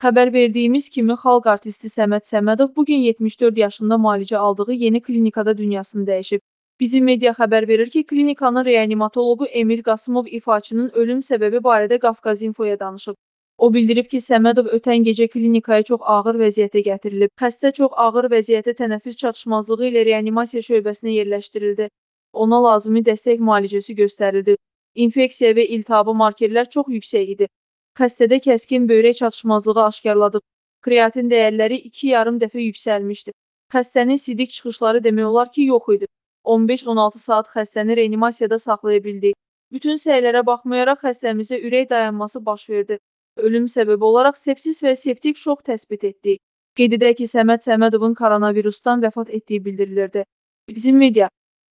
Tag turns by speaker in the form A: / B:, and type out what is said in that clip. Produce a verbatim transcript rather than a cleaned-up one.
A: Xəbər verdiyimiz kimi, xalq artisti Səməd Səmədov bugün yetmiş dörd yaşında müalicə aldığı yeni klinikada dünyasını dəyişib. Bizim media xəbər verir ki, klinikanın reanimatoloqu Emil Qasımov ifaçının ölüm səbəbi barədə Qafqaz İnfoya danışıb. O bildirib ki, Səmədov ötən gecə klinikaya çox ağır vəziyyətə gətirilib. Xəstə çox ağır vəziyyətə tənəffüs çatışmazlığı ilə reanimasiya şöbəsinə yerləşdirildi. Ona lazımi dəstək müalicəsi göstərildi. İnfeksiya və iltihabı markerlər çox yüksək idi. Xəstədə kəskin böyrək çatışmazlığı aşkarladıb. Kreatin dəyərləri iki yarım dəfə yüksəlmişdi. Xəstənin sidik çıxışları demək olar ki, yox idi. on beş on altı saat xəstəni reanimasiyada saxlaya bildik. Bütün səylərə baxmayaraq xəstəmizdə ürək dayanması baş verdi. Ölüm səbəbi olaraq sepsis və septik şok təsbit etdik. Qeyd edək ki, Səməd Səmədovun koronavirusdan vəfat etdiyi bildirilirdi. Bizim media